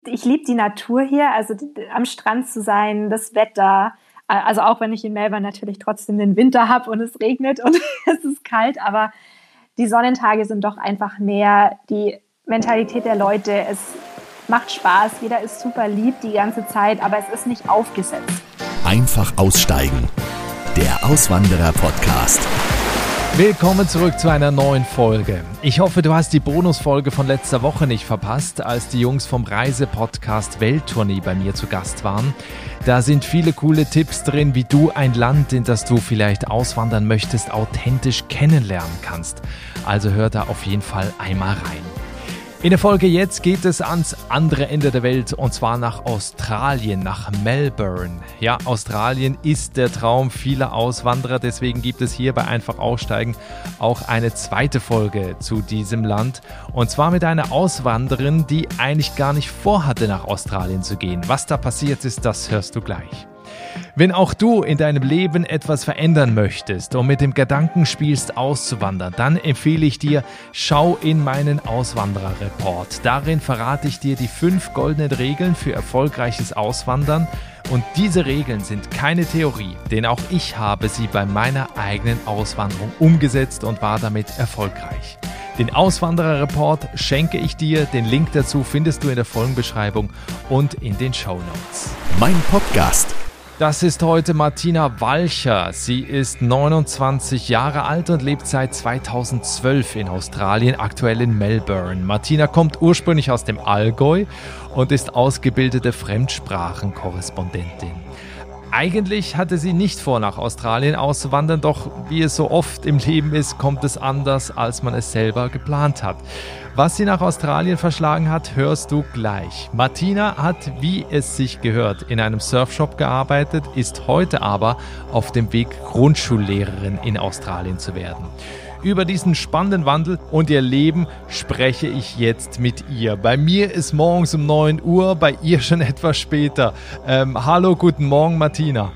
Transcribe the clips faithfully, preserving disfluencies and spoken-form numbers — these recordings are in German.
Ich liebe die Natur hier, also die, am Strand zu sein, das Wetter. Also auch wenn ich in Melbourne natürlich trotzdem den Winter habe und es regnet und es ist kalt, aber die Sonnentage sind doch einfach mehr die Mentalität der Leute. Es macht Spaß, jeder ist super lieb die ganze Zeit, aber es ist nicht aufgesetzt. Einfach aussteigen. Der Auswanderer-Podcast. Willkommen zurück zu einer neuen Folge. Ich hoffe, du hast die Bonusfolge von letzter Woche nicht verpasst, als die Jungs vom Reisepodcast Welttournee bei mir zu Gast waren. Da sind viele coole Tipps drin, wie du ein Land, in das du vielleicht auswandern möchtest, authentisch kennenlernen kannst. Also hör da auf jeden Fall einmal rein. In der Folge jetzt geht es ans andere Ende der Welt und zwar nach Australien, nach Melbourne. Ja, Australien ist der Traum vieler Auswanderer, deswegen gibt es hier bei Einfach Aussteigen auch eine zweite Folge zu diesem Land. Und zwar mit einer Auswanderin, die eigentlich gar nicht vorhatte, nach Australien zu gehen. Was da passiert ist, das hörst du gleich. Wenn auch du in deinem Leben etwas verändern möchtest und mit dem Gedanken spielst, auszuwandern, dann empfehle ich dir, schau in meinen Auswanderer-Report. Darin verrate ich dir die fünf goldenen Regeln für erfolgreiches Auswandern. Und diese Regeln sind keine Theorie, denn auch ich habe sie bei meiner eigenen Auswanderung umgesetzt und war damit erfolgreich. Den Auswanderer-Report schenke ich dir. Den Link dazu findest du in der Folgenbeschreibung und in den Shownotes. Mein Podcast. Das ist heute Martina Walcher. Sie ist neunundzwanzig Jahre alt und lebt seit zweitausendzwölf in Australien, aktuell in Melbourne. Martina kommt ursprünglich aus dem Allgäu und ist ausgebildete Fremdsprachenkorrespondentin. Eigentlich hatte sie nicht vor, nach Australien auszuwandern, doch wie es so oft im Leben ist, kommt es anders, als man es selber geplant hat. Was sie nach Australien verschlagen hat, hörst du gleich. Martina hat, wie es sich gehört, in einem Surfshop gearbeitet, ist heute aber auf dem Weg, Grundschullehrerin in Australien zu werden. Über diesen spannenden Wandel und ihr Leben spreche ich jetzt mit ihr. Bei mir ist morgens um neun Uhr, bei ihr schon etwas später. Ähm, hallo, guten Morgen, Martina.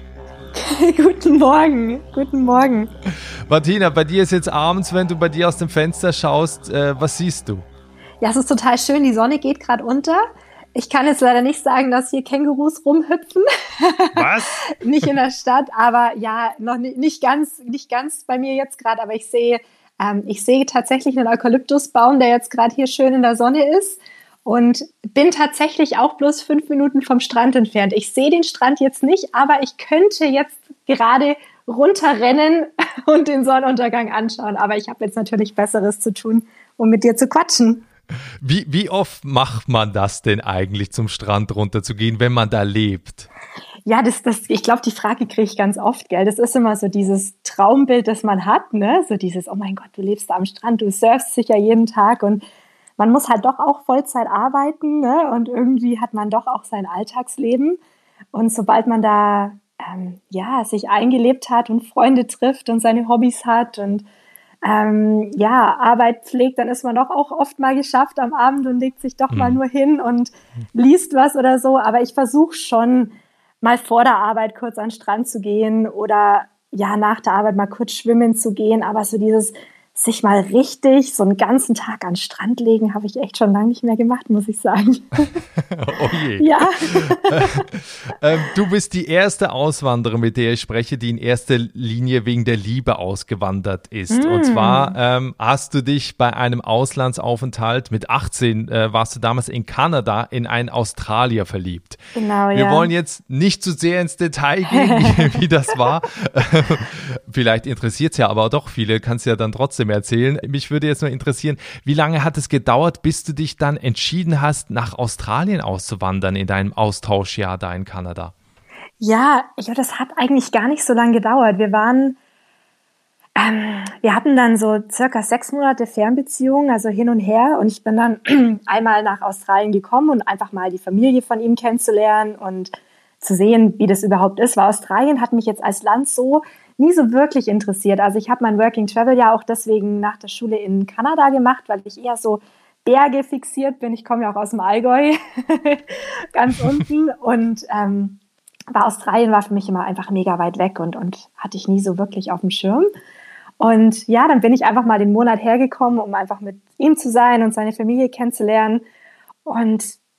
Guten Morgen, guten Morgen. Martina, bei dir ist jetzt abends, wenn du bei dir aus dem Fenster schaust, äh, was siehst du? Ja, es ist total schön, die Sonne geht gerade unter. Ich kann jetzt leider nicht sagen, dass hier Kängurus rumhüpfen. Was? Nicht in der Stadt, aber ja, noch nicht, nicht ganz, nicht ganz bei mir jetzt gerade, aber ich sehe, ähm, ich sehe tatsächlich einen Eukalyptusbaum, der jetzt gerade hier schön in der Sonne ist und bin tatsächlich auch bloß fünf Minuten vom Strand entfernt. Ich sehe den Strand jetzt nicht, aber ich könnte jetzt gerade runterrennen und den Sonnenuntergang anschauen, aber ich habe jetzt natürlich Besseres zu tun, um mit dir zu quatschen. Wie, wie oft macht man das denn eigentlich, zum Strand runterzugehen, wenn man da lebt? Ja, das, das, ich glaube, die Frage kriege ich ganz oft, gell. Das ist immer so dieses Traumbild, das man hat, ne? So dieses, oh mein Gott, du lebst da am Strand, du surfst sicher jeden Tag und man muss halt doch auch Vollzeit arbeiten, ne? Und irgendwie hat man doch auch sein Alltagsleben. Und sobald man da ähm, ja, sich eingelebt hat und Freunde trifft und seine Hobbys hat und Ähm, ja, Arbeit pflegt, dann ist man doch auch oft mal geschafft am Abend und legt sich doch mhm. mal nur hin und liest was oder so. Aber ich versuche schon mal vor der Arbeit kurz an den Strand zu gehen oder ja, nach der Arbeit mal kurz schwimmen zu gehen. Aber so dieses sich mal richtig so einen ganzen Tag an den Strand legen, habe ich echt schon lange nicht mehr gemacht, muss ich sagen. Oh je. Ja. ähm, du bist die erste Auswanderin, mit der ich spreche, die in erster Linie wegen der Liebe ausgewandert ist. Mm. Und zwar ähm, hast du dich bei einem Auslandsaufenthalt mit achtzehn, äh, warst du damals in Kanada, in einen Australier verliebt. Genau, Wir ja. wollen jetzt nicht zu sehr ins Detail gehen, wie, wie das war. Vielleicht interessiert es ja aber doch viele, kannst du ja dann trotzdem erzählen. Mich würde jetzt nur interessieren, wie lange hat es gedauert, bis du dich dann entschieden hast, nach Australien auszuwandern in deinem Austauschjahr da in Kanada? Ja, ich glaube, das hat eigentlich gar nicht so lange gedauert. Wir waren, ähm, wir hatten dann so circa sechs Monate Fernbeziehung, also hin und her. Und ich bin dann einmal nach Australien gekommen und einfach mal die Familie von ihm kennenzulernen und zu sehen, wie das überhaupt ist. Weil Australien hat mich jetzt als Land so nie so wirklich interessiert. Also ich habe mein Working Travel ja auch deswegen nach der Schule in Kanada gemacht, weil ich eher so Berge fixiert bin. Ich komme ja auch aus dem Allgäu, ganz unten. Und ähm, aber Australien war für mich immer einfach mega weit weg und, und hatte ich nie so wirklich auf dem Schirm. Und ja, dann bin ich einfach mal den Monat hergekommen, um einfach mit ihm zu sein und seine Familie kennenzulernen. Und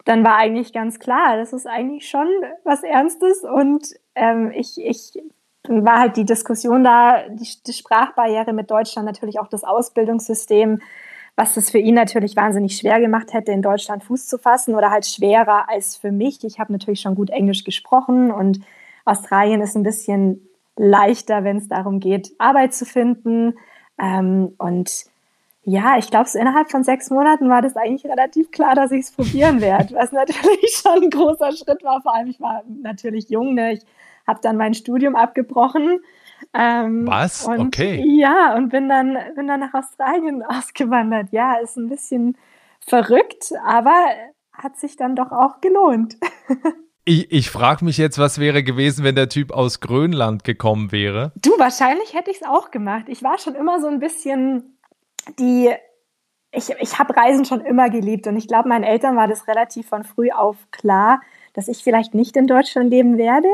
dann war eigentlich ganz klar, das ist eigentlich schon was Ernstes und ähm, ich, ich dann war halt die Diskussion da, die, die Sprachbarriere mit Deutschland, natürlich auch das Ausbildungssystem, was das für ihn natürlich wahnsinnig schwer gemacht hätte, in Deutschland Fuß zu fassen oder halt schwerer als für mich. Ich habe natürlich schon gut Englisch gesprochen und Australien ist ein bisschen leichter, wenn es darum geht, Arbeit zu finden. Ähm, und ja, ich glaube, so innerhalb von sechs Monaten war das eigentlich relativ klar, dass ich es probieren werde, was natürlich schon ein großer Schritt war. Vor allem, ich war natürlich jung, ne? Ich habe dann mein Studium abgebrochen. Ähm, Was? und, Okay. Ja, und bin dann, bin dann nach Australien ausgewandert. Ja, ist ein bisschen verrückt, aber hat sich dann doch auch gelohnt. Ich, ich frage mich jetzt, was wäre gewesen, wenn der Typ aus Grönland gekommen wäre? Du, wahrscheinlich hätte ich es auch gemacht. Ich war schon immer so ein bisschen die, ich, ich habe Reisen schon immer geliebt und ich glaube, meinen Eltern war das relativ von früh auf klar, dass ich vielleicht nicht in Deutschland leben werde.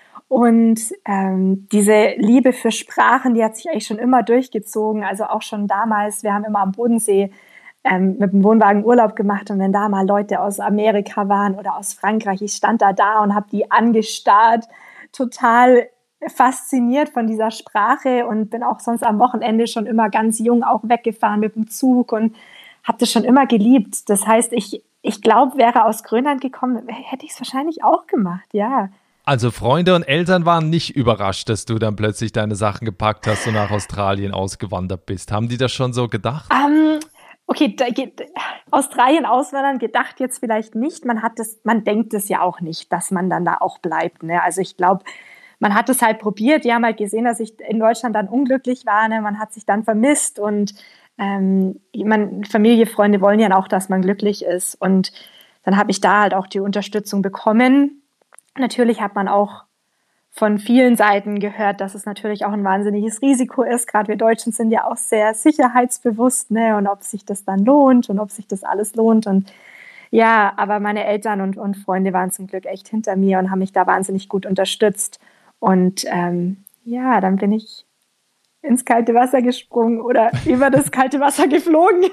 Und ähm, diese Liebe für Sprachen, die hat sich eigentlich schon immer durchgezogen. Also auch schon damals, wir haben immer am Bodensee ähm, mit dem Wohnwagen Urlaub gemacht. Und wenn da mal Leute aus Amerika waren oder aus Frankreich, ich stand da da und habe die angestarrt, total fasziniert von dieser Sprache und bin auch sonst am Wochenende schon immer ganz jung auch weggefahren mit dem Zug und habe das schon immer geliebt. Das heißt, ich, ich glaube, wäre aus Grönland gekommen, hätte ich es wahrscheinlich auch gemacht, ja. Also Freunde und Eltern waren nicht überrascht, dass du dann plötzlich deine Sachen gepackt hast und nach Australien ausgewandert bist. Haben die das schon so gedacht? Um, okay, da geht, Australien auswandern gedacht jetzt vielleicht nicht. Man hat das, man denkt es ja auch nicht, dass man dann da auch bleibt. Ne? Also ich glaube, man hat es halt probiert. Die haben halt gesehen, dass ich in Deutschland dann unglücklich war. Ne? Man hat sich dann vermisst und ähm, man, Familie, Freunde wollen ja auch, dass man glücklich ist. Und dann habe ich da halt auch die Unterstützung bekommen. Natürlich hat man auch von vielen Seiten gehört, dass es natürlich auch ein wahnsinniges Risiko ist. Gerade wir Deutschen sind ja auch sehr sicherheitsbewusst, ne? Und ob sich das dann lohnt und ob sich das alles lohnt. Und ja, aber meine Eltern und, und Freunde waren zum Glück echt hinter mir und haben mich da wahnsinnig gut unterstützt. Und ähm, ja, dann bin ich ins kalte Wasser gesprungen oder über das kalte Wasser geflogen.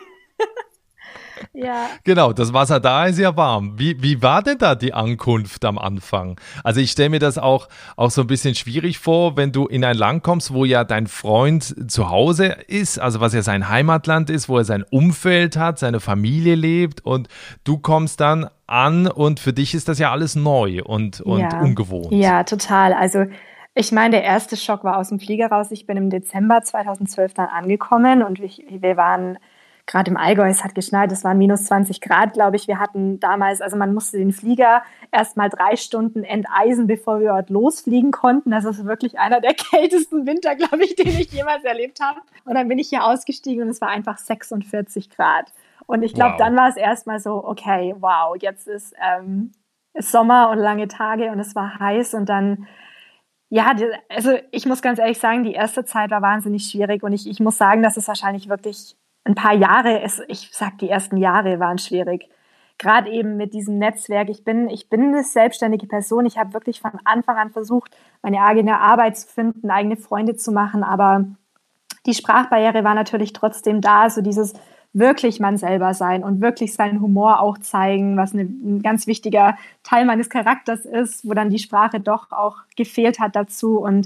Ja. Genau, das Wasser da ist ja warm. Wie, wie war denn da die Ankunft am Anfang? Also ich stelle mir das auch, auch so ein bisschen schwierig vor, wenn du in ein Land kommst, wo ja dein Freund zu Hause ist, also was ja sein Heimatland ist, wo er sein Umfeld hat, seine Familie lebt und du kommst dann an und für dich ist das ja alles neu und, und ja. ungewohnt. Ja, total. Also ich meine, der erste Schock war aus dem Flieger raus. Ich bin im Dezember zweitausendzwölf dann angekommen und ich, wir waren gerade im Allgäu, es hat geschneit, es waren minus zwanzig Grad, glaube ich. Wir hatten damals, also man musste den Flieger erst mal drei Stunden enteisen, bevor wir dort losfliegen konnten. Das ist wirklich einer der kältesten Winter, glaube ich, den ich jemals erlebt habe. Und dann bin ich hier ausgestiegen und es war einfach sechsundvierzig Grad. Und ich glaube, wow. Dann war es erst mal so, okay, wow, jetzt ist, ähm, ist Sommer und lange Tage und es war heiß und dann ja, also ich muss ganz ehrlich sagen, die erste Zeit war wahnsinnig schwierig und ich, ich muss sagen, dass es wahrscheinlich wirklich ein paar Jahre, ist, ich sag, die ersten Jahre waren schwierig. Gerade eben mit diesem Netzwerk. Ich bin, ich bin eine selbstständige Person. Ich habe wirklich von Anfang an versucht, meine eigene Arbeit zu finden, eigene Freunde zu machen. Aber die Sprachbarriere war natürlich trotzdem da. So dieses wirklich man selber sein und wirklich seinen Humor auch zeigen, was eine, ein ganz wichtiger Teil meines Charakters ist, wo dann die Sprache doch auch gefehlt hat dazu. Und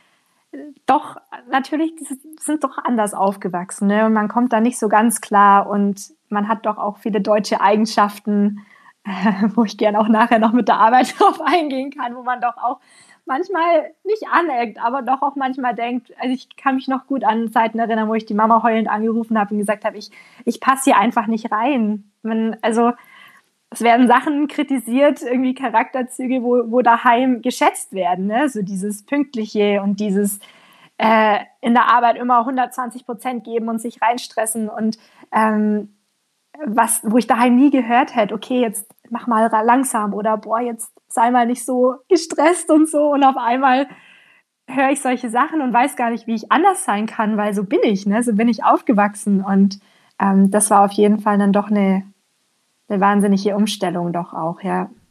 doch, natürlich, die sind doch anders aufgewachsen, ne? Und man kommt da nicht so ganz klar und man hat doch auch viele deutsche Eigenschaften, äh, wo ich gerne auch nachher noch mit der Arbeit drauf eingehen kann, wo man doch auch manchmal nicht aneckt, aber doch auch manchmal denkt, also ich kann mich noch gut an Zeiten erinnern, wo ich die Mama heulend angerufen habe und gesagt habe, ich, ich passe hier einfach nicht rein. Man, also es werden Sachen kritisiert, irgendwie Charakterzüge, wo, wo daheim geschätzt werden, ne? So dieses Pünktliche und dieses äh, in der Arbeit immer hundertzwanzig Prozent geben und sich reinstressen und ähm, was, wo ich daheim nie gehört hätte, okay, jetzt mach mal langsam oder boah, jetzt sei mal nicht so gestresst und so und auf einmal höre ich solche Sachen und weiß gar nicht, wie ich anders sein kann, weil so bin ich, ne? So bin ich aufgewachsen und ähm, das war auf jeden Fall dann doch eine eine wahnsinnige Umstellung doch auch, ja.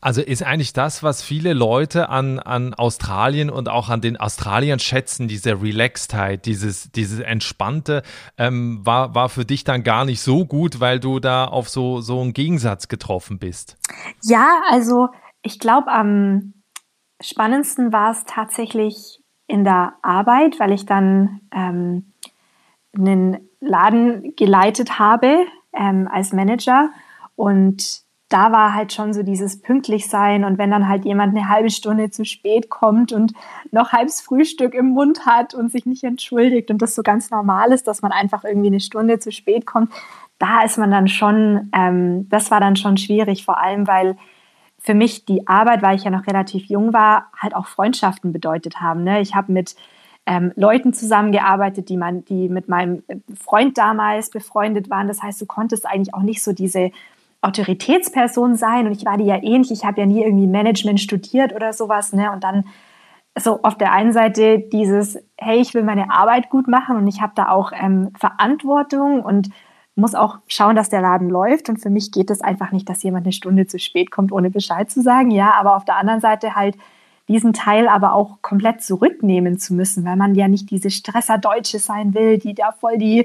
Also ist eigentlich das, was viele Leute an, an Australien und auch an den Australiern schätzen, diese Relaxedheit, dieses, dieses Entspannte, ähm, war, war für dich dann gar nicht so gut, weil du da auf so, so einen Gegensatz getroffen bist? Ja, also ich glaube, am spannendsten war es tatsächlich in der Arbeit, weil ich dann ähm, einen Laden geleitet habe ähm, als Manager, und da war halt schon so dieses pünktlich sein, und wenn dann halt jemand eine halbe Stunde zu spät kommt und noch halbes Frühstück im Mund hat und sich nicht entschuldigt und das so ganz normal ist, dass man einfach irgendwie eine Stunde zu spät kommt, da ist man dann schon, ähm, das war dann schon schwierig, vor allem weil für mich die Arbeit, weil ich ja noch relativ jung war, halt auch Freundschaften bedeutet haben. Ne? Ich habe mit ähm, Leuten zusammengearbeitet, die, man, die mit meinem Freund damals befreundet waren. Das heißt, du konntest eigentlich auch nicht so diese Autoritätsperson sein, und ich war die ja ähnlich. Ich habe ja nie irgendwie Management studiert oder sowas. Ne? Und dann so auf der einen Seite dieses, hey, ich will meine Arbeit gut machen, und ich habe da auch ähm, Verantwortung und muss auch schauen, dass der Laden läuft. Und für mich geht es einfach nicht, dass jemand eine Stunde zu spät kommt, ohne Bescheid zu sagen. Ja, aber auf der anderen Seite halt diesen Teil aber auch komplett zurücknehmen zu müssen, weil man ja nicht diese Stresser-Deutsche sein will, die da voll die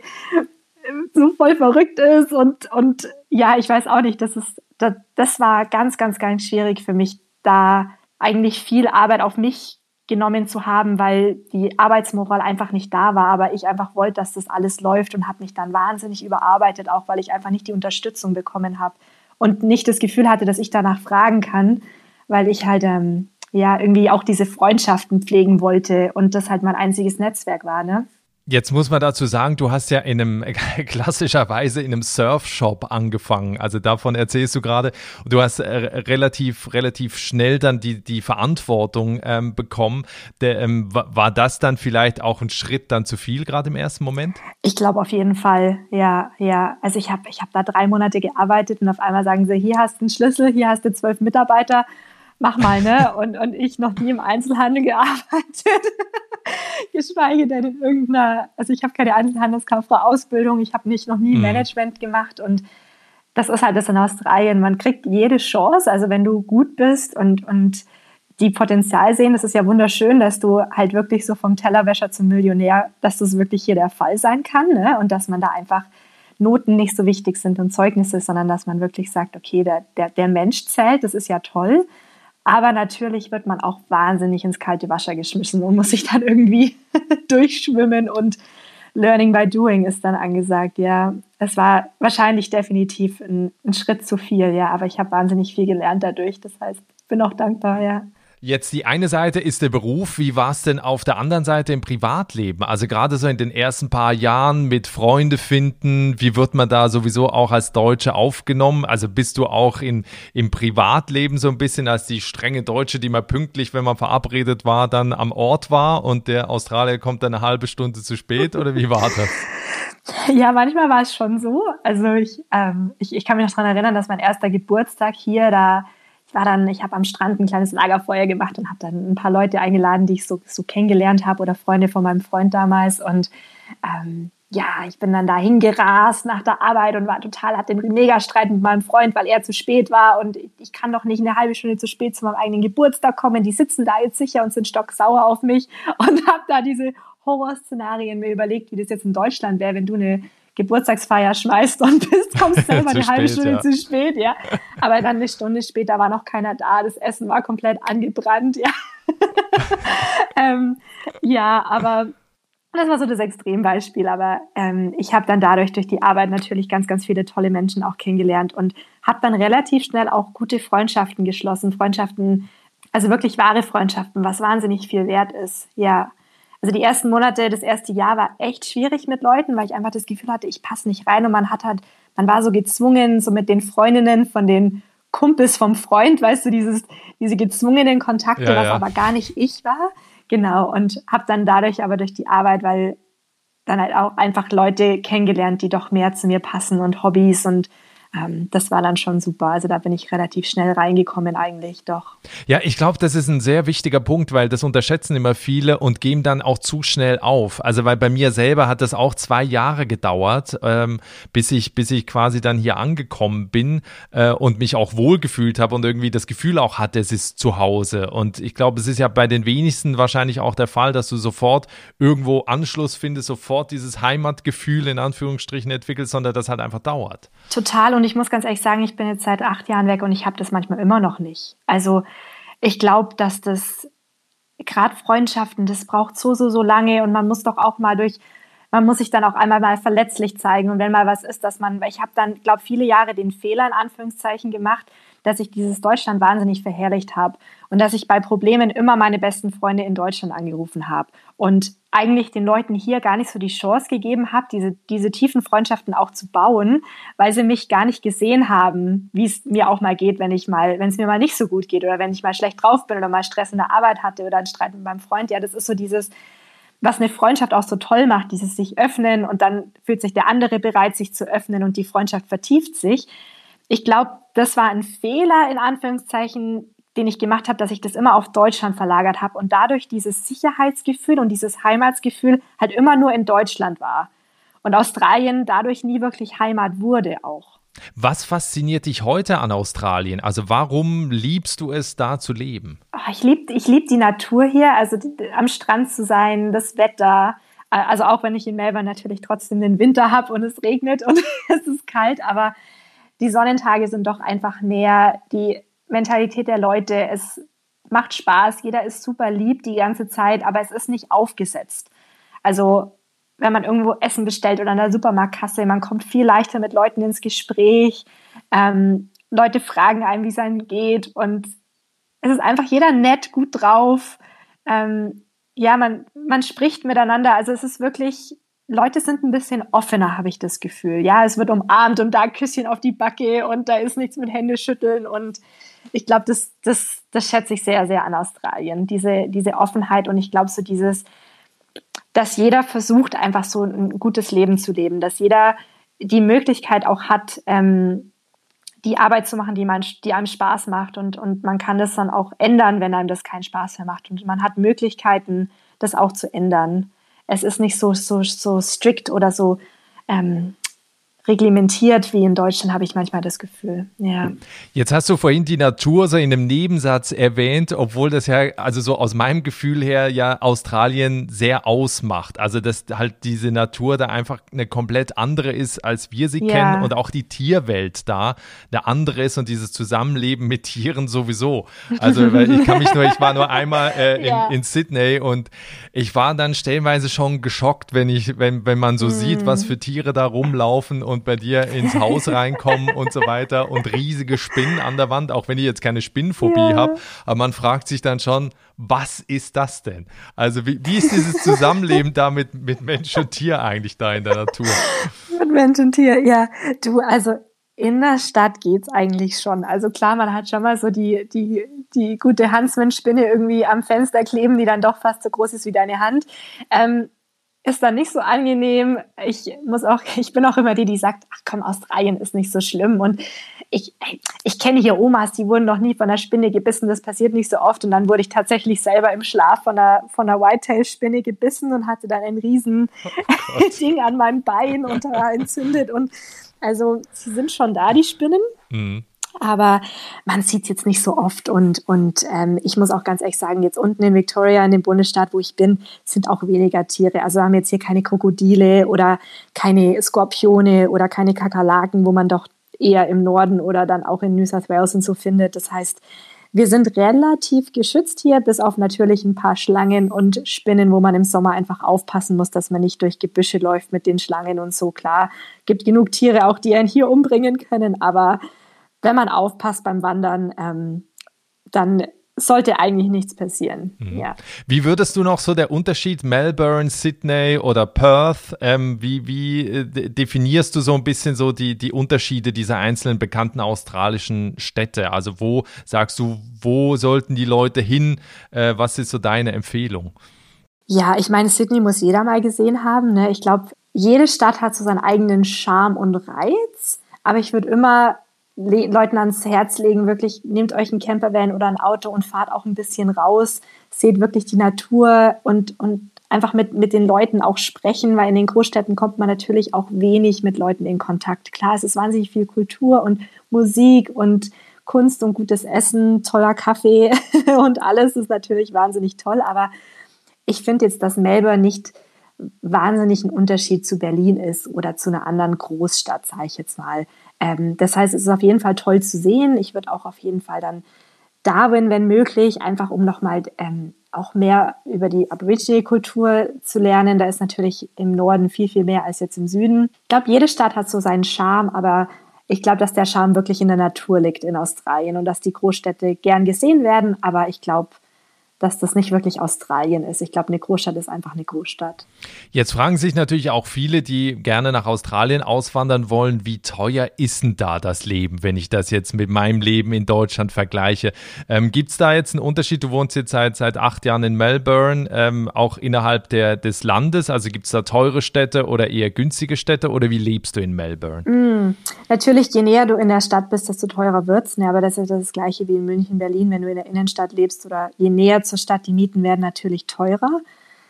so voll verrückt ist. Und, und ja, ich weiß auch nicht, das ist, das, das war ganz, ganz, ganz schwierig für mich, da eigentlich viel Arbeit auf mich genommen zu haben, weil die Arbeitsmoral einfach nicht da war, aber ich einfach wollte, dass das alles läuft, und habe mich dann wahnsinnig überarbeitet, auch weil ich einfach nicht die Unterstützung bekommen habe und nicht das Gefühl hatte, dass ich danach fragen kann, weil ich halt ähm, ja irgendwie auch diese Freundschaften pflegen wollte und das halt mein einziges Netzwerk war, ne? Jetzt muss man dazu sagen, du hast ja in einem, klassischerweise in einem Surfshop angefangen. Also davon erzählst du gerade. Du hast äh, relativ, relativ schnell dann die, die Verantwortung ähm, bekommen. Der, ähm, war das dann vielleicht auch ein Schritt dann zu viel, gerade im ersten Moment? Ich glaube auf jeden Fall, ja, ja. Also ich habe ich hab da drei Monate gearbeitet, und auf einmal sagen sie, hier hast du einen Schlüssel, hier hast du zwölf Mitarbeiter, mach mal, ne? Und, und ich noch nie im Einzelhandel gearbeitet. Geschweige denn in irgendeiner, also ich habe keine Einzelhandelskauffrau-Ausbildung, ich habe nicht noch nie Management gemacht, und das ist halt das in Australien. Man kriegt jede Chance, also wenn du gut bist und, und die Potenzial sehen, das ist ja wunderschön, dass du halt wirklich so vom Tellerwäscher zum Millionär, dass das wirklich hier der Fall sein kann, ne? Und dass man da einfach Noten nicht so wichtig sind und Zeugnisse, sondern dass man wirklich sagt, okay, der, der, der Mensch zählt, das ist ja toll. Aber natürlich wird man auch wahnsinnig ins kalte Wasser geschmissen und muss sich dann irgendwie durchschwimmen, und Learning by Doing ist dann angesagt. Ja, es war wahrscheinlich definitiv ein, ein Schritt zu viel, ja, aber ich habe wahnsinnig viel gelernt dadurch. Das heißt, ich bin auch dankbar, ja. Jetzt die eine Seite ist der Beruf. Wie war es denn auf der anderen Seite im Privatleben? Also gerade so in den ersten paar Jahren mit Freunde finden, wie wird man da sowieso auch als Deutsche aufgenommen? Also bist du auch in, im Privatleben so ein bisschen als die strenge Deutsche, die mal pünktlich, wenn man verabredet war, dann am Ort war, und der Australier kommt dann eine halbe Stunde zu spät, oder wie war das? Ja, manchmal war es schon so. Also ich, ähm, ich, ich kann mich noch daran erinnern, dass mein erster Geburtstag hier, da Ich war dann, ich habe am Strand ein kleines Lagerfeuer gemacht und habe dann ein paar Leute eingeladen, die ich so, so kennengelernt habe, oder Freunde von meinem Freund damals. Und ähm, ja, ich bin dann da hingerast nach der Arbeit und war total, hatte einen Mega-Streit mit meinem Freund, weil er zu spät war. Und ich, ich kann doch nicht eine halbe Stunde zu spät zu meinem eigenen Geburtstag kommen. Die sitzen da jetzt sicher und sind stocksauer auf mich. Und habe da diese Horrorszenarien mir überlegt, wie das jetzt in Deutschland wäre, wenn du eine Geburtstagsfeier schmeißt und bist, kommst selber eine halbe Stunde ja. zu spät, ja. Aber dann eine Stunde später war noch keiner da, das Essen war komplett angebrannt, ja. ähm, ja, aber das war so das Extrembeispiel, aber ähm, ich habe dann dadurch durch die Arbeit natürlich ganz, ganz viele tolle Menschen auch kennengelernt und habe dann relativ schnell auch gute Freundschaften geschlossen, Freundschaften, also wirklich wahre Freundschaften, was wahnsinnig viel wert ist, ja. Also die ersten Monate, das erste Jahr war echt schwierig mit Leuten, weil ich einfach das Gefühl hatte, ich passe nicht rein, und man hat halt, man war so gezwungen, so mit den Freundinnen von den Kumpels vom Freund, weißt du, dieses, diese gezwungenen Kontakte, ja, was ja. aber gar nicht ich war. Genau, und habe dann dadurch aber durch die Arbeit, weil dann halt auch einfach Leute kennengelernt, die doch mehr zu mir passen, und Hobbys, und ähm, das war dann schon super. Also da bin ich relativ schnell reingekommen eigentlich, doch. Ja, ich glaube, das ist ein sehr wichtiger Punkt, weil das unterschätzen immer viele und geben dann auch zu schnell auf. Also weil bei mir selber hat das auch zwei Jahre gedauert, ähm, bis ich bis ich quasi dann hier angekommen bin äh, und mich auch wohlgefühlt habe und irgendwie das Gefühl auch hatte, es ist zu Hause. Und ich glaube, es ist ja bei den wenigsten wahrscheinlich auch der Fall, dass du sofort irgendwo Anschluss findest, sofort dieses Heimatgefühl in Anführungsstrichen entwickelst, sondern das halt einfach dauert. Total, und ich muss ganz ehrlich sagen, ich bin jetzt seit acht Jahren weg und ich habe das manchmal immer noch nicht. Also ich glaube, dass das gerade Freundschaften, das braucht so, so, so lange und man muss doch auch mal durch, man muss sich dann auch einmal mal verletzlich zeigen und wenn mal was ist, dass man, weil ich habe dann, glaube viele Jahre den Fehler in Anführungszeichen gemacht, dass ich dieses Deutschland wahnsinnig verherrlicht habe und dass ich bei Problemen immer meine besten Freunde in Deutschland angerufen habe und eigentlich den Leuten hier gar nicht so die Chance gegeben habe, diese, diese tiefen Freundschaften auch zu bauen, weil sie mich gar nicht gesehen haben, wie es mir auch mal geht, wenn ich mal, wenn es mir mal nicht so gut geht oder wenn ich mal schlecht drauf bin oder mal Stress in der Arbeit hatte oder einen Streit mit meinem Freund. Ja, das ist so dieses, was eine Freundschaft auch so toll macht, dieses sich öffnen und dann fühlt sich der andere bereit, sich zu öffnen und die Freundschaft vertieft sich. Ich glaube, das war ein Fehler, in Anführungszeichen, den ich gemacht habe, dass ich das immer auf Deutschland verlagert habe und dadurch dieses Sicherheitsgefühl und dieses Heimatsgefühl halt immer nur in Deutschland war. Und Australien dadurch nie wirklich Heimat wurde auch. Was fasziniert dich heute an Australien? Also warum liebst du es, da zu leben? Oh, ich liebe ich lieb die Natur hier, also die, am Strand zu sein, das Wetter. Also auch wenn ich in Melbourne natürlich trotzdem den Winter habe und es regnet und es ist kalt, aber die Sonnentage sind doch einfach mehr die Mentalität der Leute. Es macht Spaß, jeder ist super lieb die ganze Zeit, aber es ist nicht aufgesetzt. Also wenn man irgendwo Essen bestellt oder an der Supermarktkasse, man kommt viel leichter mit Leuten ins Gespräch. Ähm, Leute fragen einem, wie es einem geht und es ist einfach jeder nett, gut drauf. Ähm, ja, man, man spricht miteinander. Also es ist wirklich, Leute sind ein bisschen offener, habe ich das Gefühl. Ja, es wird umarmt und da ein Küsschen auf die Backe und da ist nichts mit Händeschütteln und ich glaube, das, das, das schätze ich sehr, sehr an Australien, diese, diese Offenheit und ich glaube so dieses, dass jeder versucht, einfach so ein gutes Leben zu leben, dass jeder die Möglichkeit auch hat, ähm, die Arbeit zu machen, die, man, die einem Spaß macht und, und man kann das dann auch ändern, wenn einem das keinen Spaß mehr macht und man hat Möglichkeiten, das auch zu ändern. Es ist nicht so, so, so strikt oder so ähm, reglementiert wie in Deutschland, habe ich manchmal das Gefühl. Ja. Jetzt hast du vorhin die Natur so in einem Nebensatz erwähnt, obwohl das ja, also so aus meinem Gefühl her ja Australien sehr ausmacht. Also dass halt diese Natur da einfach eine komplett andere ist, als wir sie Ja. kennen und auch die Tierwelt da eine andere ist und dieses Zusammenleben mit Tieren sowieso. Also weil ich kann mich nur, ich war nur einmal äh, in, Ja. in Sydney und ich war dann stellenweise schon geschockt, wenn ich, wenn, wenn man so mm. sieht, was für Tiere da rumlaufen und bei dir ins Haus reinkommen und so weiter und riesige Spinnen an der Wand, auch wenn ich jetzt keine Spinnenphobie Ja. habe, aber man fragt sich dann schon, was ist das denn? Also wie, wie ist dieses Zusammenleben da mit, mit Mensch und Tier eigentlich da in der Natur? Mit Mensch und Tier, ja. Du, also in der Stadt geht's eigentlich schon. Also klar, man hat schon mal so die, die, die gute Huntsman-Spinne irgendwie am Fenster kleben, die dann doch fast so groß ist wie deine Hand. Ähm, ist dann nicht so angenehm. Ich muss auch, ich bin auch immer die, die sagt, ach komm, Australien ist nicht so schlimm. Und ich, ich kenne hier Omas, die wurden noch nie von einer Spinne gebissen. Das passiert nicht so oft. Und dann wurde ich tatsächlich selber im Schlaf von einer, von einer Whitetail-Spinne gebissen und hatte dann ein riesen oh Ding an meinem Bein und war entzündet. Und also sie sind schon da, die Spinnen. Mhm. Aber man sieht es jetzt nicht so oft und, und ähm, ich muss auch ganz ehrlich sagen, jetzt unten in Victoria, in dem Bundesstaat, wo ich bin, sind auch weniger Tiere. Also wir haben jetzt hier keine Krokodile oder keine Skorpione oder keine Kakerlaken, wo man doch eher im Norden oder dann auch in New South Wales und so findet. Das heißt, wir sind relativ geschützt hier, bis auf natürlich ein paar Schlangen und Spinnen, wo man im Sommer einfach aufpassen muss, dass man nicht durch Gebüsche läuft mit den Schlangen und so. Klar, gibt genug Tiere auch, die einen hier umbringen können, aber wenn man aufpasst beim Wandern, ähm, dann sollte eigentlich nichts passieren. Mhm. Ja. Wie würdest du noch so der Unterschied Melbourne, Sydney oder Perth, ähm, wie, wie äh, definierst du so ein bisschen so die, die Unterschiede dieser einzelnen bekannten australischen Städte? Also wo sagst du, wo sollten die Leute hin? Äh, was ist so deine Empfehlung? Ja, ich meine, Sydney muss jeder mal gesehen haben. Ne? Ich glaube, jede Stadt hat so seinen eigenen Charme und Reiz. Aber ich würde immer le- Leuten ans Herz legen, wirklich nehmt euch einen Campervan oder ein Auto und fahrt auch ein bisschen raus, seht wirklich die Natur und, und einfach mit, mit den Leuten auch sprechen, weil in den Großstädten kommt man natürlich auch wenig mit Leuten in Kontakt. Klar, es ist wahnsinnig viel Kultur und Musik und Kunst und gutes Essen, toller Kaffee und alles ist natürlich wahnsinnig toll, aber ich finde jetzt, dass Melbourne nicht wahnsinnig ein Unterschied zu Berlin ist oder zu einer anderen Großstadt, sage ich jetzt mal. Ähm, das heißt, es ist auf jeden Fall toll zu sehen. Ich würde auch auf jeden Fall dann Darwin, wenn möglich, einfach um nochmal ähm, auch mehr über die Aborigine-Kultur zu lernen. Da ist natürlich im Norden viel, viel mehr als jetzt im Süden. Ich glaube, jede Stadt hat so seinen Charme, aber ich glaube, dass der Charme wirklich in der Natur liegt in Australien und dass die Großstädte gern gesehen werden, aber ich glaube, dass das nicht wirklich Australien ist. Ich glaube, eine Großstadt ist einfach eine Großstadt. Jetzt fragen sich natürlich auch viele, die gerne nach Australien auswandern wollen, wie teuer ist denn da das Leben, wenn ich das jetzt mit meinem Leben in Deutschland vergleiche? Ähm, gibt es da jetzt einen Unterschied? Du wohnst jetzt seit, seit acht Jahren in Melbourne, ähm, auch innerhalb der, des Landes. Also gibt es da teure Städte oder eher günstige Städte oder wie lebst du in Melbourne? Mm, natürlich, je näher du in der Stadt bist, desto teurer wird es. Ne? Aber das ist das Gleiche wie in München, Berlin, wenn du in der Innenstadt lebst oder je näher zur Stadt, die Mieten werden natürlich teurer,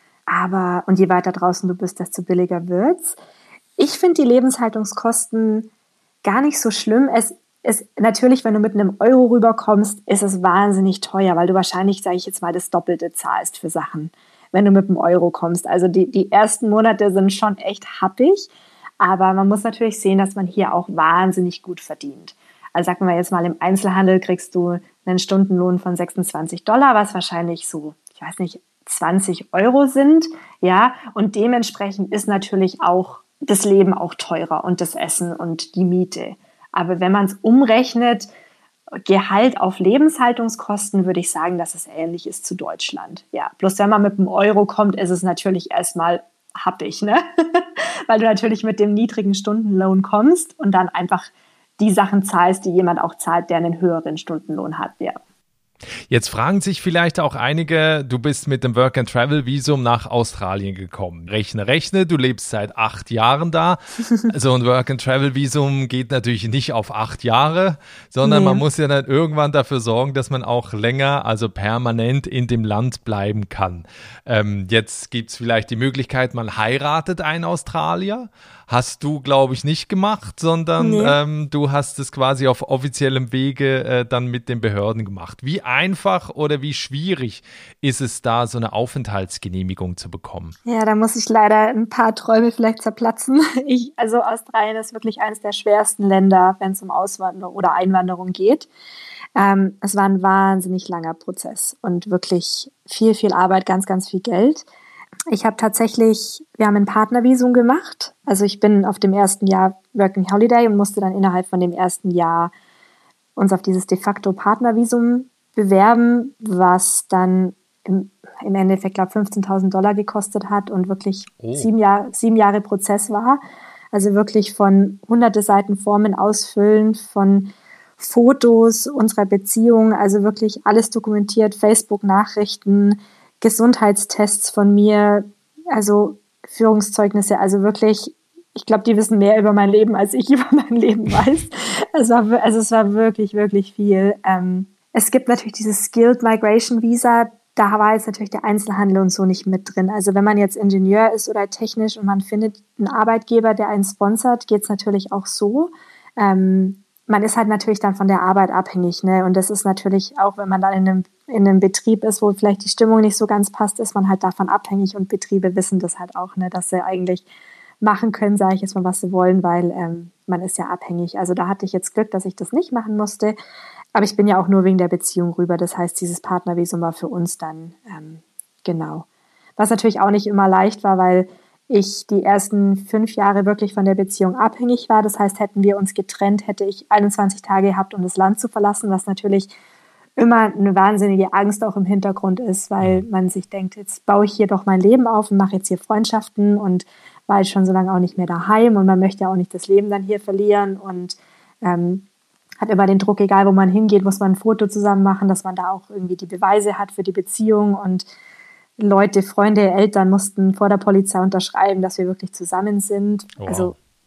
aber und je weiter draußen du bist, desto billiger wird's. Ich finde die Lebenshaltungskosten gar nicht so schlimm. Es ist natürlich, wenn du mit einem Euro rüberkommst, ist es wahnsinnig teuer, weil du wahrscheinlich, sage ich jetzt mal, das Doppelte zahlst für Sachen, wenn du mit einem Euro kommst. Also die, die ersten Monate sind schon echt happig, aber man muss natürlich sehen, dass man hier auch wahnsinnig gut verdient. Also sagen wir jetzt mal, im Einzelhandel kriegst du einen Stundenlohn von sechsundzwanzig Dollar, was wahrscheinlich so, ich weiß nicht, zwanzig Euro sind, ja, und dementsprechend ist natürlich auch das Leben auch teurer und das Essen und die Miete. Aber wenn man es umrechnet, Gehalt auf Lebenshaltungskosten, würde ich sagen, dass es ähnlich ist zu Deutschland. Ja, bloß wenn man mit einem Euro kommt, ist es natürlich erstmal happig, ne? Weil du natürlich mit dem niedrigen Stundenlohn kommst und dann einfach die Sachen zahlst, die jemand auch zahlt, der einen höheren Stundenlohn hat, ja. Jetzt fragen sich vielleicht auch einige, du bist mit dem Work-and-Travel-Visum nach Australien gekommen. Rechne, rechne, du lebst seit acht Jahren da. So ein Work-and-Travel-Visum geht natürlich nicht auf acht Jahre, sondern nee. Man muss ja dann irgendwann dafür sorgen, dass man auch länger, also permanent in dem Land bleiben kann. Ähm, jetzt gibt es vielleicht die Möglichkeit, man heiratet einen Australier. Hast du, glaube ich, nicht gemacht, sondern nee. ähm, du hast es quasi auf offiziellem Wege äh, dann mit den Behörden gemacht. Wie einfach oder wie schwierig ist es da, so eine Aufenthaltsgenehmigung zu bekommen? Ja, da muss ich leider ein paar Träume vielleicht zerplatzen. Ich, also Australien ist wirklich eines der schwersten Länder, wenn es um Auswanderung oder Einwanderung geht. Ähm, es war ein wahnsinnig langer Prozess und wirklich viel, viel Arbeit, ganz, ganz viel Geld. Ich habe tatsächlich, wir haben ein Partnervisum gemacht. Also ich bin auf dem ersten Jahr Working Holiday und musste dann innerhalb von dem ersten Jahr uns auf dieses de facto Partnervisum bewerben, was dann im, im Endeffekt, glaube ich, fünfzehntausend Dollar gekostet hat und wirklich oh. sieben, Jahr, sieben Jahre Prozess war. Also wirklich von hunderte Seiten Formen ausfüllen, von Fotos unserer Beziehung, also wirklich alles dokumentiert, Facebook-Nachrichten, Gesundheitstests von mir, also Führungszeugnisse, also wirklich, ich glaube, die wissen mehr über mein Leben, als ich über mein Leben weiß. Es war, also es war wirklich, wirklich viel. Ähm, es gibt natürlich dieses Skilled Migration Visa, da war jetzt natürlich der Einzelhandel und so nicht mit drin. Also wenn man jetzt Ingenieur ist oder technisch und man findet einen Arbeitgeber, der einen sponsert, geht es natürlich auch so. Ähm, man ist halt natürlich dann von der Arbeit abhängig, ne? Und das ist natürlich auch, wenn man dann in einem, in einem Betrieb ist, wo vielleicht die Stimmung nicht so ganz passt, ist man halt davon abhängig und Betriebe wissen das halt auch, ne? Dass sie eigentlich machen können, sage ich jetzt mal, was sie wollen, weil ähm, man ist ja abhängig. Also da hatte ich jetzt Glück, dass ich das nicht machen musste, aber ich bin ja auch nur wegen der Beziehung rüber, das heißt, dieses Partnervisum war für uns dann, ähm, genau. Was natürlich auch nicht immer leicht war, weil ich die ersten fünf Jahre wirklich von der Beziehung abhängig war. Das heißt, hätten wir uns getrennt, hätte ich einundzwanzig Tage gehabt, um das Land zu verlassen, was natürlich immer eine wahnsinnige Angst auch im Hintergrund ist, weil man sich denkt, jetzt baue ich hier doch mein Leben auf und mache jetzt hier Freundschaften und war jetzt schon so lange auch nicht mehr daheim und man möchte ja auch nicht das Leben dann hier verlieren und ähm, hat immer den Druck, egal wo man hingeht, muss man ein Foto zusammen machen, dass man da auch irgendwie die Beweise hat für die Beziehung und Leute, Freunde, Eltern mussten vor der Polizei unterschreiben, dass wir wirklich zusammen sind. Wow. Also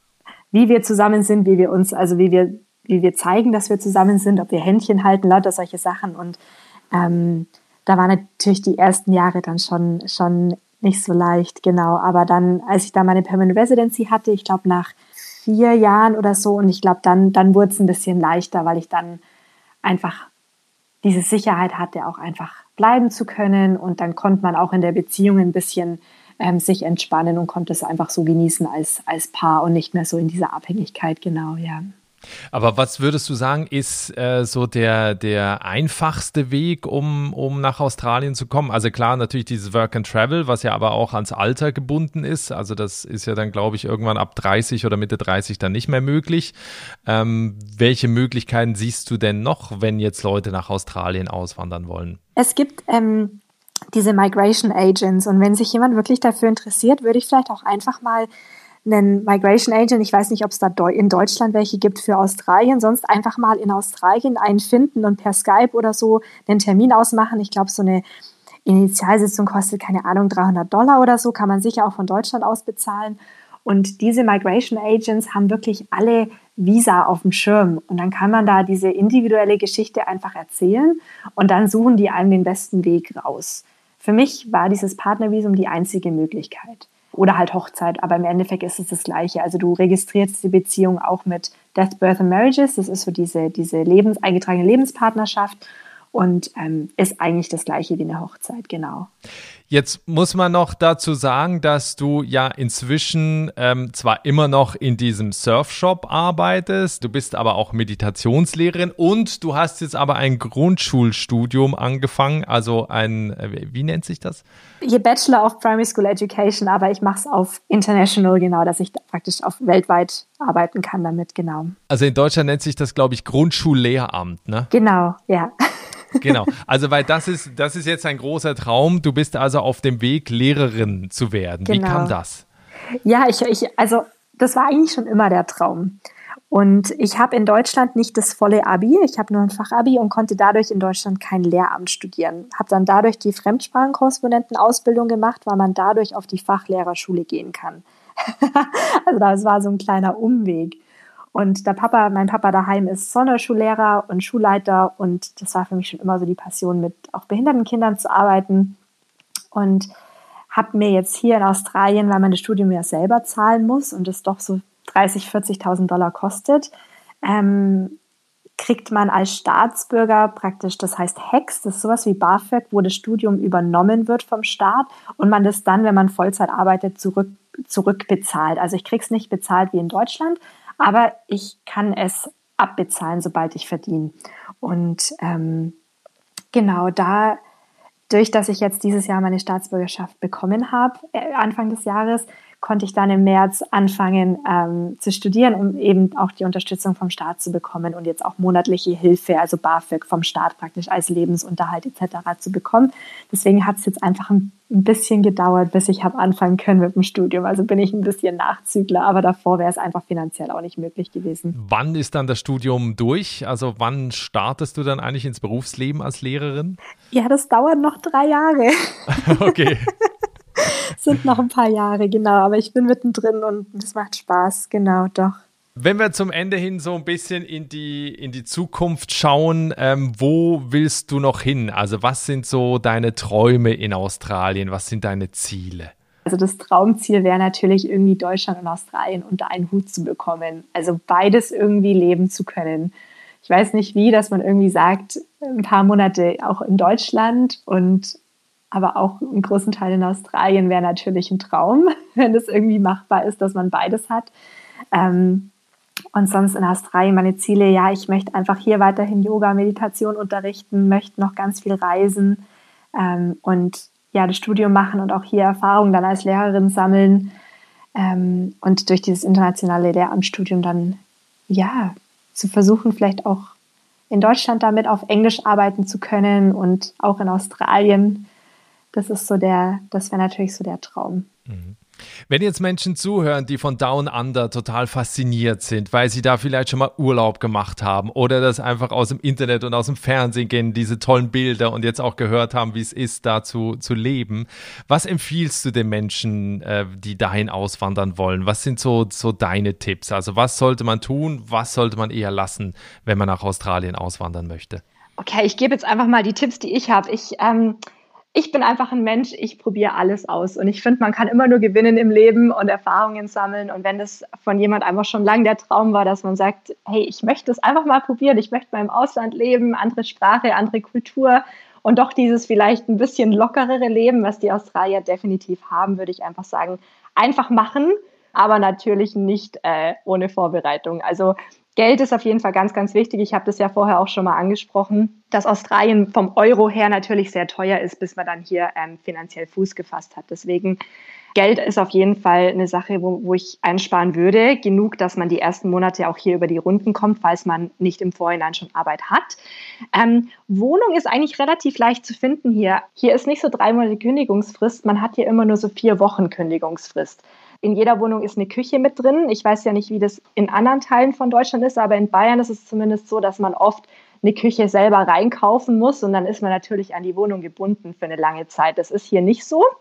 wie wir zusammen sind, wie wir uns, also wie wir, wie wir zeigen, dass wir zusammen sind, ob wir Händchen halten, lauter solche Sachen. Und ähm, da waren natürlich die ersten Jahre dann schon, schon nicht so leicht, genau. Aber dann, als ich da meine Permanent Residency hatte, ich glaube nach vier Jahren oder so, und ich glaube, dann, dann wurde es ein bisschen leichter, weil ich dann einfach diese Sicherheit hatte, auch einfach bleiben zu können. Und dann konnte man auch in der Beziehung ein bisschen ähm, sich entspannen und konnte es einfach so genießen als, als Paar und nicht mehr so in dieser Abhängigkeit, genau, ja. Aber was würdest du sagen, ist äh, so der, der einfachste Weg, um, um nach Australien zu kommen? Also klar, natürlich dieses Work and Travel, was ja aber auch ans Alter gebunden ist. Also das ist ja dann, glaube ich, irgendwann ab dreißig oder Mitte dreißig dann nicht mehr möglich. Ähm, welche Möglichkeiten siehst du denn noch, wenn jetzt Leute nach Australien auswandern wollen? Es gibt ähm, diese Migration Agents, und wenn sich jemand wirklich dafür interessiert, würde ich vielleicht auch einfach mal einen Migration Agent, ich weiß nicht, ob es da in Deutschland welche gibt für Australien, sonst einfach mal in Australien einen finden und per Skype oder so einen Termin ausmachen. Ich glaube, so eine Initialsitzung kostet, keine Ahnung, dreihundert Dollar oder so, kann man sicher auch von Deutschland aus bezahlen. Und diese Migration Agents haben wirklich alle Visa auf dem Schirm. Und dann kann man da diese individuelle Geschichte einfach erzählen und dann suchen die einem den besten Weg raus. Für mich war dieses Partnervisum die einzige Möglichkeit. Oder halt Hochzeit, aber im Endeffekt ist es das Gleiche. Also du registrierst die Beziehung auch mit Death, Birth and Marriages, das ist so diese, diese Lebens, eingetragene Lebenspartnerschaft und ähm, ist eigentlich das Gleiche wie eine Hochzeit, genau. Jetzt muss man noch dazu sagen, dass du ja inzwischen ähm, zwar immer noch in diesem Surfshop arbeitest, du bist aber auch Meditationslehrerin und du hast jetzt aber ein Grundschulstudium angefangen, also ein, wie nennt sich das? Ihr Bachelor of Primary School Education, aber ich mache es auf International, genau, dass ich praktisch auf weltweit arbeiten kann damit, genau. Also in Deutschland nennt sich das, glaube ich, Grundschullehramt, ne? Genau, ja. Genau, also weil das ist, das ist jetzt ein großer Traum. Du bist also auf dem Weg, Lehrerin zu werden. Genau. Wie kam das? Ja, ich, ich, also das war eigentlich schon immer der Traum. Und ich habe in Deutschland nicht das volle Abi, ich habe nur ein Fachabi und konnte dadurch in Deutschland kein Lehramt studieren. Habe dann dadurch die Fremdsprachenkorrespondentenausbildung gemacht, weil man dadurch auf die Fachlehrerschule gehen kann. Also das war so ein kleiner Umweg. Und der Papa, mein Papa daheim ist Sonderschullehrer und Schulleiter und das war für mich schon immer so die Passion, mit auch behinderten Kindern zu arbeiten. Und habe mir jetzt hier in Australien, weil man das Studium ja selber zahlen muss und es doch so dreißigtausend, vierzigtausend Dollar kostet, ähm, kriegt man als Staatsbürger praktisch, das heißt H E C S, das ist sowas wie BAföG, wo das Studium übernommen wird vom Staat und man das dann, wenn man Vollzeit arbeitet, zurück, zurückbezahlt. Also ich kriege es nicht bezahlt wie in Deutschland, aber ich kann es abbezahlen, sobald ich verdiene. Und ähm, genau da, durch dass ich jetzt dieses Jahr meine Staatsbürgerschaft bekommen habe, äh, Anfang des Jahres, konnte ich dann im März anfangen ähm, zu studieren, um eben auch die Unterstützung vom Staat zu bekommen und jetzt auch monatliche Hilfe, also BAföG vom Staat praktisch als Lebensunterhalt et cetera zu bekommen. Deswegen hat es jetzt einfach ein, ein bisschen gedauert, bis ich habe anfangen können mit dem Studium. Also bin ich ein bisschen Nachzügler, aber davor wäre es einfach finanziell auch nicht möglich gewesen. Wann ist dann das Studium durch? Also wann startest du dann eigentlich ins Berufsleben als Lehrerin? Ja, das dauert noch drei Jahre. Okay. Sind noch ein paar Jahre, genau, aber ich bin mittendrin und es macht Spaß, genau, doch. Wenn wir zum Ende hin so ein bisschen in die, in die Zukunft schauen, ähm, wo willst du noch hin? Also was sind so deine Träume in Australien? Was sind deine Ziele? Also das Traumziel wäre natürlich irgendwie Deutschland und Australien unter einen Hut zu bekommen. Also beides irgendwie leben zu können. Ich weiß nicht wie, dass man irgendwie sagt, ein paar Monate auch in Deutschland und aber auch einen großen Teil in Australien wäre natürlich ein Traum, wenn es irgendwie machbar ist, dass man beides hat. Ähm, und sonst in Australien meine Ziele, ja, ich möchte einfach hier weiterhin Yoga, Meditation unterrichten, möchte noch ganz viel reisen ähm, und ja, das Studium machen und auch hier Erfahrungen dann als Lehrerin sammeln ähm, und durch dieses internationale Lehramtsstudium dann, ja, zu versuchen, vielleicht auch in Deutschland damit auf Englisch arbeiten zu können und auch in Australien. Das ist so der, das wäre natürlich so der Traum. Wenn jetzt Menschen zuhören, die von Down Under total fasziniert sind, weil sie da vielleicht schon mal Urlaub gemacht haben oder das einfach aus dem Internet und aus dem Fernsehen kennen, diese tollen Bilder und jetzt auch gehört haben, wie es ist, da zu, zu leben. Was empfiehlst du den Menschen, äh, die dahin auswandern wollen? Was sind so, so deine Tipps? Also was sollte man tun, was sollte man eher lassen, wenn man nach Australien auswandern möchte? Okay, ich gebe jetzt einfach mal die Tipps, die ich habe. Ich ähm Ich bin einfach ein Mensch, ich probiere alles aus und ich finde, man kann immer nur gewinnen im Leben und Erfahrungen sammeln und wenn das von jemand einfach schon lange der Traum war, dass man sagt, hey, ich möchte es einfach mal probieren, ich möchte mal im Ausland leben, andere Sprache, andere Kultur und doch dieses vielleicht ein bisschen lockerere Leben, was die Australier definitiv haben, würde ich einfach sagen, einfach machen, aber natürlich nicht äh, ohne Vorbereitung. Also Geld ist auf jeden Fall ganz, ganz wichtig. Ich habe das ja vorher auch schon mal angesprochen, dass Australien vom Euro her natürlich sehr teuer ist, bis man dann hier ähm, finanziell Fuß gefasst hat. Deswegen Geld ist auf jeden Fall eine Sache, wo, wo ich einsparen würde. Genug, dass man die ersten Monate auch hier über die Runden kommt, falls man nicht im Vorhinein schon Arbeit hat. Ähm, Wohnung ist eigentlich relativ leicht zu finden hier. Hier ist nicht so drei Monate Kündigungsfrist. Man hat hier immer nur so vier Wochen Kündigungsfrist. In jeder Wohnung ist eine Küche mit drin. Ich weiß ja nicht, wie das in anderen Teilen von Deutschland ist, aber in Bayern ist es zumindest so, dass man oft eine Küche selber reinkaufen muss und dann ist man natürlich an die Wohnung gebunden für eine lange Zeit. Das ist hier nicht so.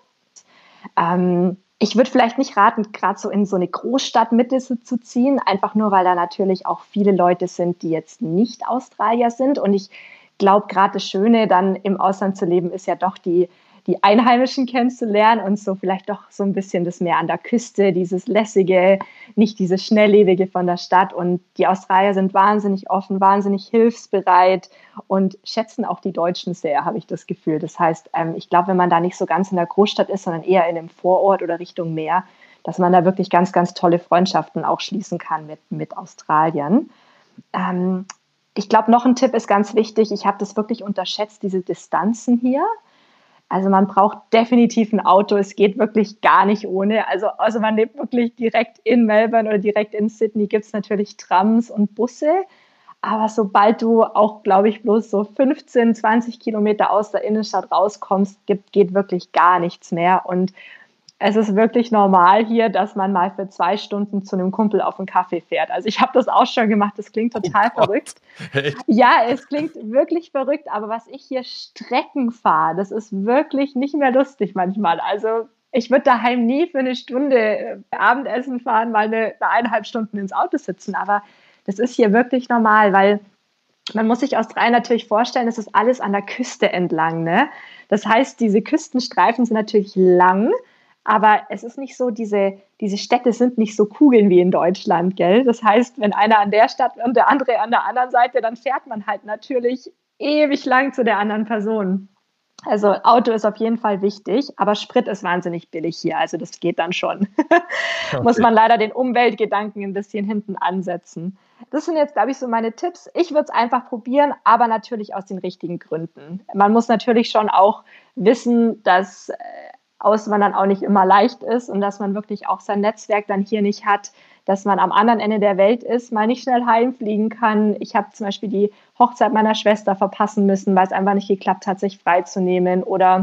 Ähm, ich würde vielleicht nicht raten, gerade so in so eine Großstadtmitte zu ziehen, einfach nur, weil da natürlich auch viele Leute sind, die jetzt nicht Australier sind. Und ich glaube, gerade das Schöne, dann im Ausland zu leben, ist ja doch die die Einheimischen kennenzulernen und so vielleicht doch so ein bisschen das Meer an der Küste, dieses lässige, nicht dieses schnelllebige von der Stadt. Und die Australier sind wahnsinnig offen, wahnsinnig hilfsbereit und schätzen auch die Deutschen sehr, habe ich das Gefühl. Das heißt, ähm, ich glaube, wenn man da nicht so ganz in der Großstadt ist, sondern eher in einem Vorort oder Richtung Meer, dass man da wirklich ganz, ganz tolle Freundschaften auch schließen kann mit, mit Australiern. Ähm, ich glaube, noch ein Tipp ist ganz wichtig. Ich habe das wirklich unterschätzt, diese Distanzen hier. Also man braucht definitiv ein Auto. Es geht wirklich gar nicht ohne. Also, also man lebt wirklich direkt in Melbourne oder direkt in Sydney, gibt es natürlich Trams und Busse. Aber sobald du auch, glaube ich, bloß so fünfzehn, zwanzig Kilometer aus der Innenstadt rauskommst, gibt, geht wirklich gar nichts mehr. Und es ist wirklich normal hier, dass man mal für zwei Stunden zu einem Kumpel auf einen Kaffee fährt. Also ich habe das auch schon gemacht, das klingt total oh verrückt. Hey. Ja, es klingt wirklich verrückt, aber was ich hier Strecken fahre, das ist wirklich nicht mehr lustig manchmal. Also ich würde daheim nie für eine Stunde Abendessen fahren, mal eine, eine eineinhalb Stunden ins Auto sitzen, aber das ist hier wirklich normal, weil man muss sich Australien natürlich vorstellen, es ist alles an der Küste entlang, ne? Das heißt, diese Küstenstreifen sind natürlich lang, aber es ist nicht so, diese, diese Städte sind nicht so Kugeln wie in Deutschland, gell? Das heißt, wenn einer an der Stadt und der andere an der anderen Seite, dann fährt man halt natürlich ewig lang zu der anderen Person. Also Auto ist auf jeden Fall wichtig, aber Sprit ist wahnsinnig billig hier, also das geht dann schon. Okay. Muss man leider den Umweltgedanken ein bisschen hinten ansetzen. Das sind jetzt, glaube ich, so meine Tipps. Ich würde es einfach probieren, aber natürlich aus den richtigen Gründen. Man muss natürlich schon auch wissen, dass Auswandern auch nicht immer leicht ist und dass man wirklich auch sein Netzwerk dann hier nicht hat, dass man am anderen Ende der Welt ist, mal nicht schnell heimfliegen kann. Ich habe zum Beispiel die Hochzeit meiner Schwester verpassen müssen, weil es einfach nicht geklappt hat, sich freizunehmen oder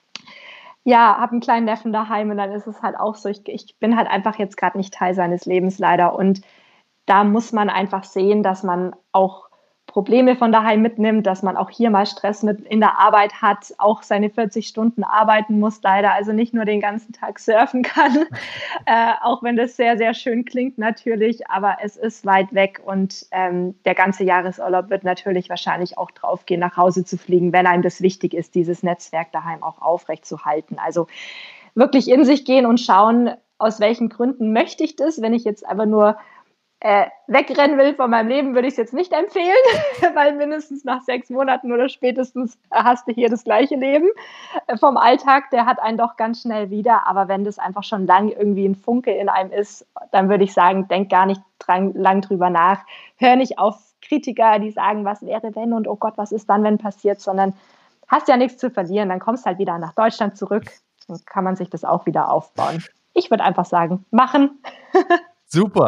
ja, habe einen kleinen Neffen daheim und dann ist es halt auch so, ich, ich bin halt einfach jetzt gerade nicht Teil seines Lebens leider und da muss man einfach sehen, dass man auch Probleme von daheim mitnimmt, dass man auch hier mal Stress mit in der Arbeit hat, auch seine vierzig Stunden arbeiten muss leider, also nicht nur den ganzen Tag surfen kann, äh, auch wenn das sehr, sehr schön klingt natürlich, aber es ist weit weg und ähm, der ganze Jahresurlaub wird natürlich wahrscheinlich auch drauf gehen, nach Hause zu fliegen, wenn einem das wichtig ist, dieses Netzwerk daheim auch aufrecht zu halten. Also wirklich in sich gehen und schauen, aus welchen Gründen möchte ich das, wenn ich jetzt einfach nur Äh, wegrennen will von meinem Leben, würde ich es jetzt nicht empfehlen, weil mindestens nach sechs Monaten oder spätestens hast du hier das gleiche Leben. Äh, vom Alltag, der hat einen doch ganz schnell wieder, aber wenn das einfach schon lang irgendwie ein Funke in einem ist, dann würde ich sagen, denk gar nicht dran, lang drüber nach. Hör nicht auf Kritiker, die sagen, was wäre wenn und oh Gott, was ist dann, wenn passiert, sondern hast ja nichts zu verlieren, dann kommst halt wieder nach Deutschland zurück, dann kann man sich das auch wieder aufbauen. Ich würde einfach sagen, machen. Super.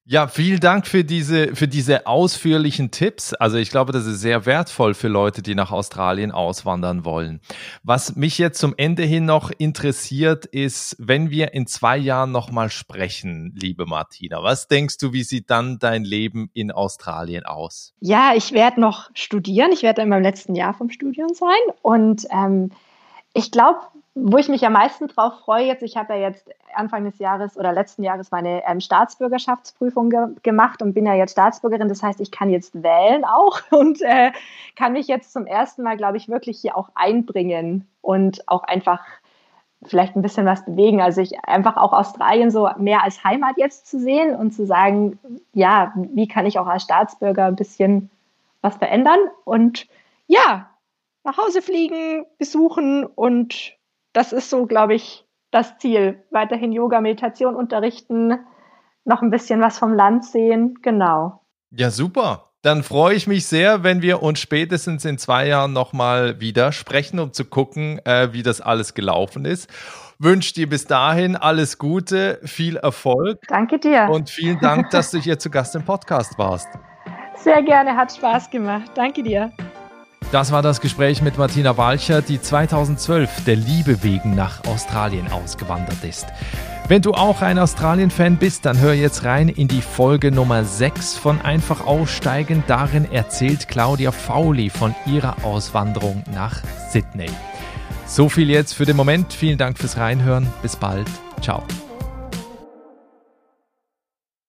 Ja, vielen Dank für diese, für diese ausführlichen Tipps. Also ich glaube, das ist sehr wertvoll für Leute, die nach Australien auswandern wollen. Was mich jetzt zum Ende hin noch interessiert, ist, wenn wir in zwei Jahren nochmal sprechen, liebe Martina, was denkst du, wie sieht dann dein Leben in Australien aus? Ja, ich werde noch studieren. Ich werde in meinem letzten Jahr vom Studium sein. Und ähm, ich glaube, wo ich mich am meisten drauf freue jetzt, ich habe ja jetzt Anfang des Jahres oder letzten Jahres meine ähm, Staatsbürgerschaftsprüfung ge- gemacht und bin ja jetzt Staatsbürgerin. Das heißt, ich kann jetzt wählen auch und äh, kann mich jetzt zum ersten Mal, glaube ich, wirklich hier auch einbringen und auch einfach vielleicht ein bisschen was bewegen. Also ich einfach auch Australien so mehr als Heimat jetzt zu sehen und zu sagen, ja, wie kann ich auch als Staatsbürger ein bisschen was verändern und ja, nach Hause fliegen, besuchen und das ist so, glaube ich, das Ziel. Weiterhin Yoga, Meditation unterrichten, noch ein bisschen was vom Land sehen, genau. Ja, super. Dann freue ich mich sehr, wenn wir uns spätestens in zwei Jahren nochmal wieder sprechen, um zu gucken, äh, wie das alles gelaufen ist. Wünsche dir bis dahin alles Gute, viel Erfolg. Danke dir. Und vielen Dank, dass du hier zu Gast im Podcast warst. Sehr gerne, hat Spaß gemacht. Danke dir. Das war das Gespräch mit Martina Walcher, die zweitausendzwölf der Liebe wegen nach Australien ausgewandert ist. Wenn du auch ein Australien-Fan bist, dann hör jetzt rein in die Folge Nummer sechs von Einfach aussteigen. Darin erzählt Claudia Fauli von ihrer Auswanderung nach Sydney. So viel jetzt für den Moment. Vielen Dank fürs Reinhören. Bis bald. Ciao.